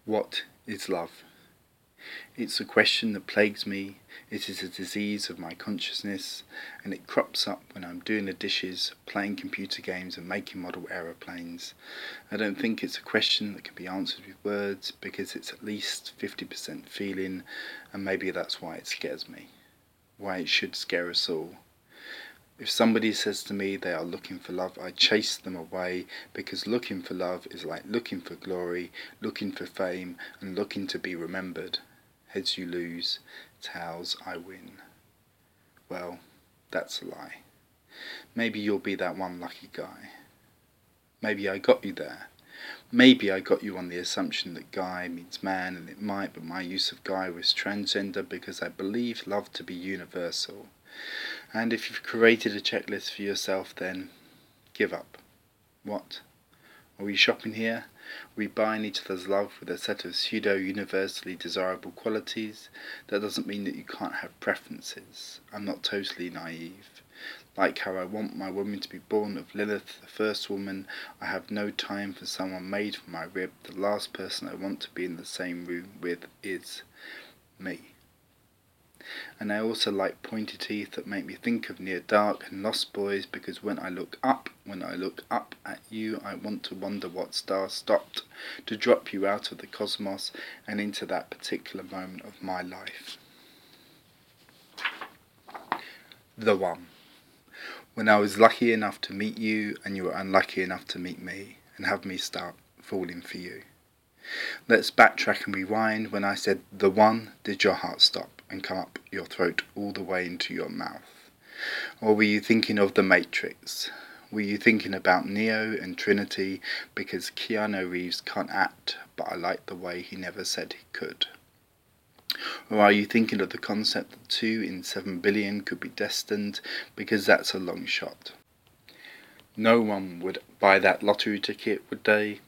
What is love? It's a question that plagues me. It is a disease of my consciousness, and it crops up when I'm doing the dishes, playing computer games and making model aeroplanes. I don't think it's a question that can be answered with words, because it's at least 50% feeling, and maybe that's why it scares me. Why it should scare us all. If somebody says to me they are looking for love, I chase them away, because looking for love is like looking for glory, looking for fame, and looking to be remembered. Heads you lose, tails I win. Well, that's a lie. Maybe you'll be that one lucky guy. Maybe I got you there. Maybe I got you on the assumption that guy means man, and it might, but my use of guy was transgender because I believe love to be universal. And if you've created a checklist for yourself, then give up. What? Are we shopping here? Are we buying each other's love with a set of pseudo-universally desirable qualities? That doesn't mean that you can't have preferences. I'm not totally naive. Like how I want my woman to be born of Lilith, the first woman, I have no time for someone made from my rib. The last person I want to be in the same room with is me. And I also like pointy teeth that make me think of Near Dark and Lost Boys, because when I look up at you, I want to wonder what star stopped to drop you out of the cosmos and into that particular moment of my life. The one. When I was lucky enough to meet you and you were unlucky enough to meet me and have me start falling for you. Let's backtrack and rewind. When I said the one, did your heart stop and come up your throat all the way into your mouth? Or were you thinking of The Matrix? Were you thinking about Neo and Trinity because Keanu Reeves can't act, but I like the way he never said he could? Or are you thinking of the concept that 2 in 7 billion could be destined because that's a long shot? No one would buy that lottery ticket, would they?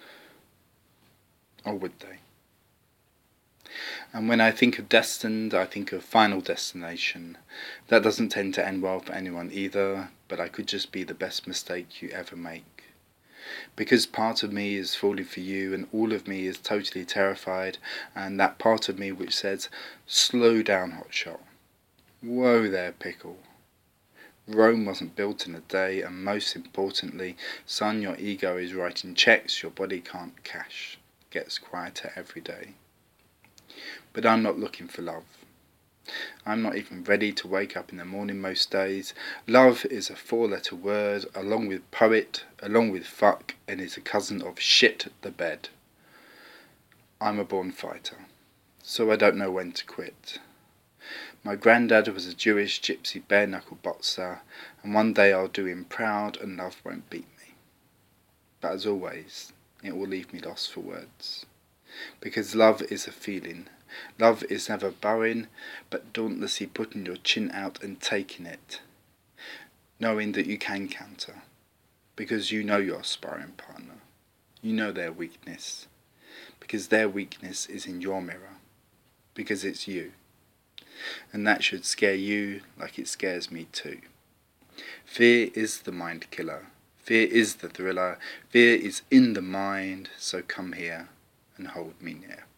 Or would they? And when I think of destined, I think of Final Destination. That doesn't tend to end well for anyone either, but I could just be the best mistake you ever make. Because part of me is falling for you and all of me is totally terrified, and that part of me which says, slow down, hotshot. Whoa there, pickle. Rome wasn't built in a day, and most importantly, son, your ego is writing checks your body can't cash. Gets quieter every day. But I'm not looking for love. I'm not even ready to wake up in the morning most days. Love is a 4-letter word, along with poet, along with fuck, and is a cousin of shit the bed. I'm a born fighter, so I don't know when to quit. My granddad was a Jewish gypsy bare-knuckle boxer, and one day I'll do him proud and love won't beat me. But as always, it will leave me lost for words. Because love is a feeling. Love is never bowing, but dauntlessly putting your chin out and taking it. Knowing that you can counter. Because you know your sparring partner. You know their weakness. Because their weakness is in your mirror. Because it's you. And that should scare you like it scares me too. Fear is the mind killer. Fear is the thriller. Fear is in the mind, so come here and hold me near.